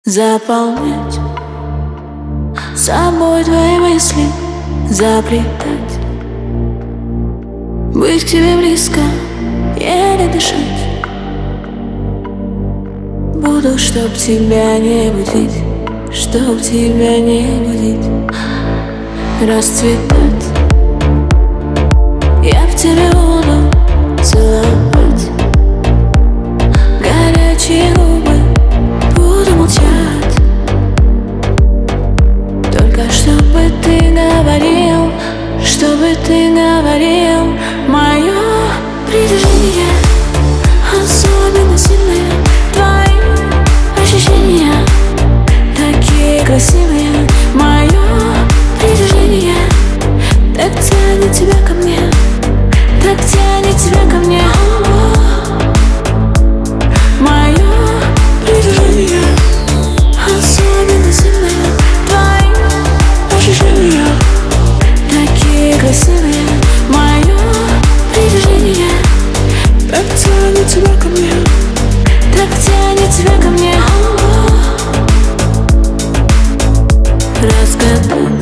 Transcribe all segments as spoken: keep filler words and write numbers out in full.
Заполнять собой твои мысли, заплетать, быть к тебе близко, еле дышать. Буду, чтоб тебя не будить, чтоб тебя не будить, расцветать. Я в тебе буду целовать, горячие губы буду молчать. Только чтобы ты говорил, чтобы ты говорил. Мое притяжение особенно сильное, твои ощущения такие красивые. Мое притяжение так тянет тебя ко мне, так тянет тебя ко мне. Мое притяжение особенно сильное, твои ощущения такие красивые. Мое притяжение так тянет тебя ко мне, так тянет тебя ко мне. Разгадать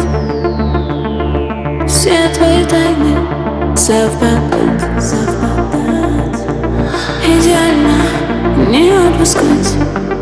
все твои тайны, совпадать, совпадать, идеально не отпускать,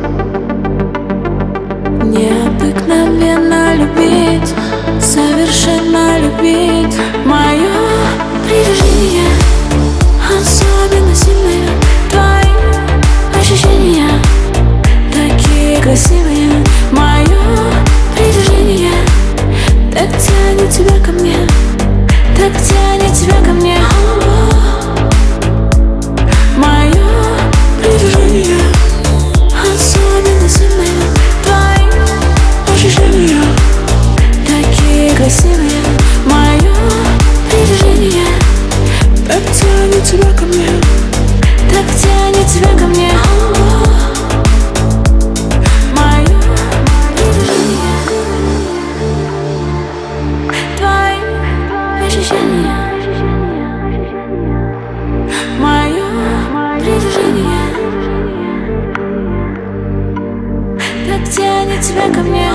необыкновенно любить, совершенно любить. Мое притяжение особенно сильное, твои ощущения такие красивые. Мое притяжение так тянет тебя ко мне, так тянет тебя ко мне. Мое притяжение особенно сильное, твои ощущения такие красивые. Мое притяжение так тянет тебя ко мне, так тянет тебя ко мне. Мое притяжение, твои ощущения. Мое притяжение так тянет тебя ко мне.